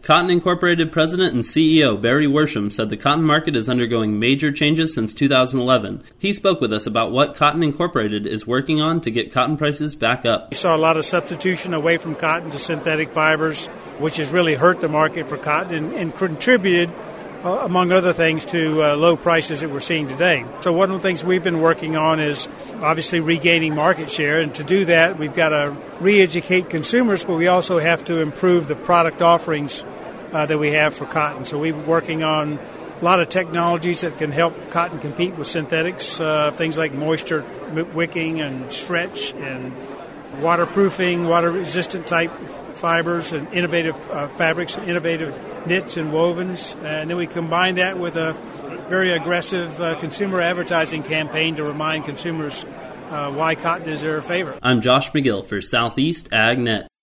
Cotton Incorporated President and CEO Barry Worsham said the cotton market is undergoing major changes since 2011. He spoke with us about what Cotton Incorporated is working on to get cotton prices back up. We saw a lot of substitution away from cotton to synthetic fibers, which has really hurt the market for cotton and contributed, among other things, to low prices that we're seeing today. So one of the things we've been working on is obviously regaining market share, and to do that we've got to re-educate consumers, but we also have to improve the product offerings that we have for cotton. So we're working on a lot of technologies that can help cotton compete with synthetics, things like moisture wicking and stretch and waterproofing, water-resistant type fibers and innovative fabrics, innovative knits and wovens. And then we combine that with a very aggressive consumer advertising campaign to remind consumers why cotton is their favorite. I'm Josh McGill for Southeast AgNet.